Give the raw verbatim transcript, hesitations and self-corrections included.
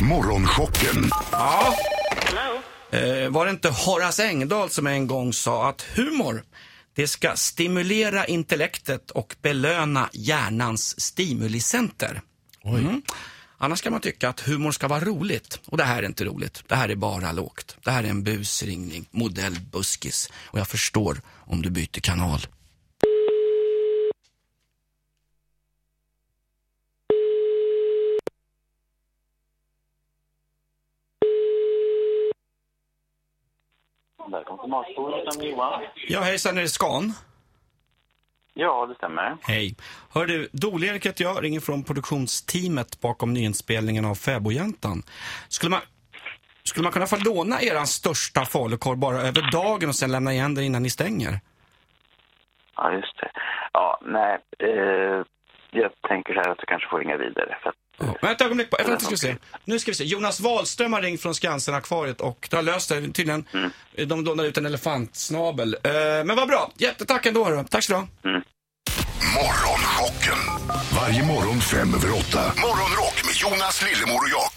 Morgonchocken. Ja. Eh, var det inte Horace Engdahl som en gång sa att humor, det ska stimulera intellektet och belöna hjärnans stimulicenter? Oj. Mm. Annars kan man tycka att humor ska vara roligt. Och det här är inte roligt. Det här är bara lågt. Det här är en busringning, modell buskis. Och jag förstår om du byter kanal. Välkommen till Matbordet, som Johan. Ja, hejsan, är det Scan? Ja, det stämmer. Hej. Hör du, Dol-Erik heter jag, ringer från produktionsteamet bakom nyinspelningen av Fäbodjäntan. Skulle man, skulle man kunna få låna eran största falukorv bara över dagen och sen lämna igen den innan ni stänger? Ja, just det. Ja, nej. Eh, jag tänker så här att du kanske får ringa vidare. För att, oh, men ett ögonblick, jag vänta, ska vi se. Nu ska vi se. Jonas Wahlström har ringt från Skansen-akvariet och det har löst det tydligen. Mm. De lånar ut en elefantsnabel. Eh, men vad bra, jättetack ändå då. Tack så då. Mm. Morgonchocken. Varje morgon fem över åtta. Morgonrock med Jonas, Lillemor och Jakob.